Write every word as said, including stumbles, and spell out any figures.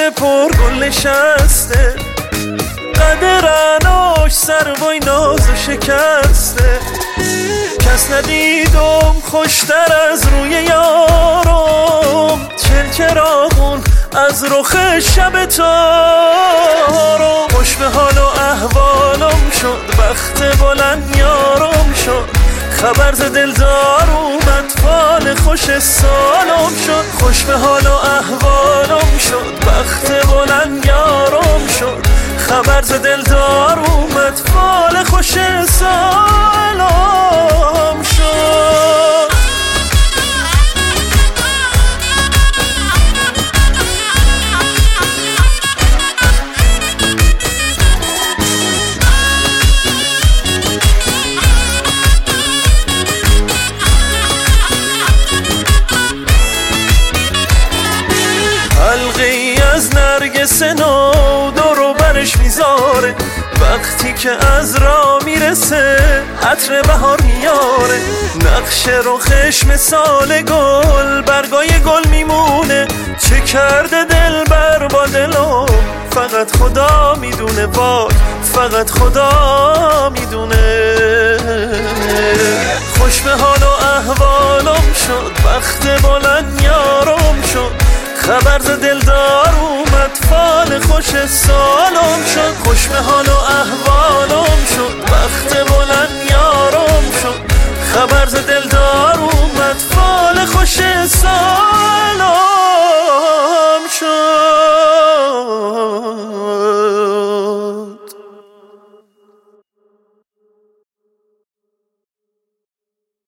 پر گل نشسته، قد رعناش سروای ناز شکسته. کس ندیدم خوشتر از روی یارم، چل چراغون از رخ شب تارم. خوش به حال و احوالم شد، بخت بلند یارم شد، خبر ز دلدار اومد، فال خوش سالم شد. خوش به حال و احوالم شد، بخت بلند یارم شد، خبر ز دلدار اومد، فال خوش سالم شد. حلقی از نرگس نو دورو برش میذاره، وقتی که از را میرسه عطر بهار میاره. نقش رخش مثال گل، برگای گل میمونه، چه کرده دل بر با دلم فقط خدا میدونه، وای فقط خدا میدونه. خوش به حال و احوالم شد، بخت بلند یارم شد، خبر ز دلدار اومد، فال خوش سالم شد. خوش به حال و احوالم شد، بخت بلند یارم شد، خبر ز دلدار اومد.